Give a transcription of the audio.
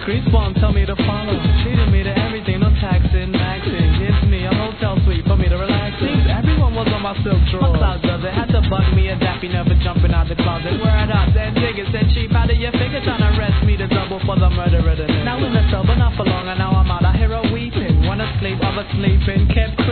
Greaseball tell me to follow. Treated me to everything, no taxing, maxing. Gives me a hotel suite for me to relax in. Everyone was on my silk drawer. My cloud does it, had to bug me a dappy, never jumping out the closet. Word out, then diggers, said cheap out of your figure, trying to arrest me to double for the murder of the nigga. Now in the cell, but not for long, and now I'm out. I hear her weeping, wanna sleep, I was sleeping, kept